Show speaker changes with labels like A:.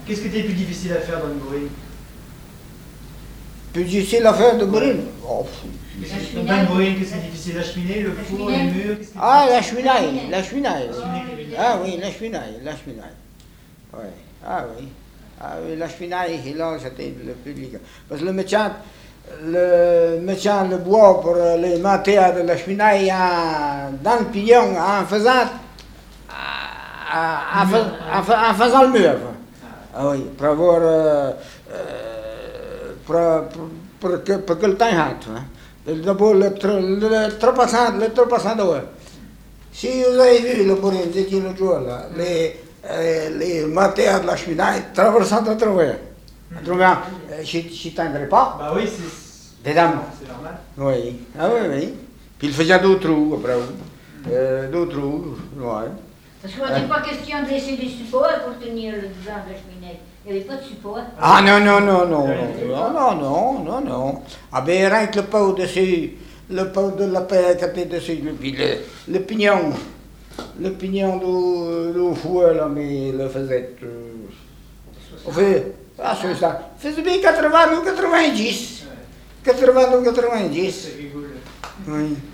A: Qu'est-ce qui était plus difficile à faire dans le bourrine?
B: Plus difficile à faire de bourrine? Oh.
A: Dans une bourrine, qu'est-ce qui est difficile? La cheminée, le four, les murs?
B: Ah, la cheminaille, la cheminaille. Ah oui, la cheminaille, la cheminaille. Ouais. Ah oui. Ah oui, la cheminaille, là, c'était le plus délicat. Parce que le médecin, le bois pour les matières de la cheminaille dans le pignon, en faisant le mur. Ah oui, pour avoir pour que le temps rentre. D'abord le trépassant d'eau. Si vous avez vu le bourrin, vous étiez l'autre jour là, les matières de la cheminaille traversant à travers. Autrement, je t'aimerais pas.
A: Bah oui,
B: c'est normal.
A: Oui.
B: Ah oui, oui. Puis il faisait d'autres trous après. D'autres trous, ouais.
C: Parce qu'on n'était pas question de laisser des supports pour tenir le devant de la cheminée. Il n'y avait pas de support.
B: Ah non. Ah ben rien que le pot dessus, le pot de la paix qui était dessus, puis le pignon du four, là, mais il le faisait. On fait, c'est ça. Faisait bien 80 ou 90. 80 ou 90. Oui.